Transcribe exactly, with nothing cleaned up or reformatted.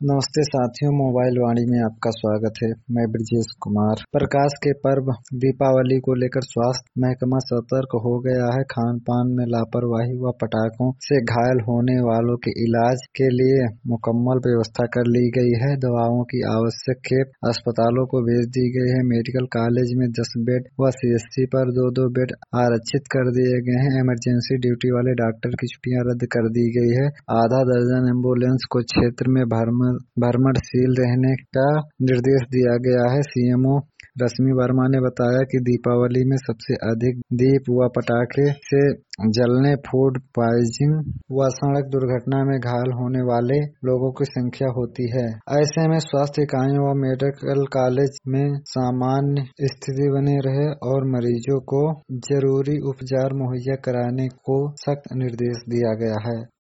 नमस्ते साथियों, मोबाइल वाणी में आपका स्वागत है। मैं ब्रजेश कुमार। प्रकाश के पर्व दीपावली को लेकर स्वास्थ्य महकमा सतर्क हो गया है। खान पान में लापरवाही व पटाखों से घायल होने वालों के इलाज के लिए मुकम्मल व्यवस्था कर ली गई है। दवाओं की आवश्यक खेप अस्पतालों को भेज दी गई है। मेडिकल कॉलेज में दस बेड व सीएचसी पर दो दो बेड आरक्षित कर दिए गए हैं। इमरजेंसी ड्यूटी वाले डॉक्टर की छुट्टियां रद्द कर दी गई है। आधा दर्जन एम्बुलेंस को क्षेत्र में भरम भ्रमणशील रहने का निर्देश दिया गया है। सीएमओ रश्मि वर्मा ने बताया कि दीपावली में सबसे अधिक दीप व पटाखे से जलने, फूड पॉइजनिंग व सड़क दुर्घटना में घायल होने वाले लोगों की संख्या होती है। ऐसे में स्वास्थ्य इकाइयों व मेडिकल कॉलेज में सामान्य स्थिति बनी रहे और मरीजों को जरूरी उपचार मुहैया कराने को सख्त निर्देश दिया गया है।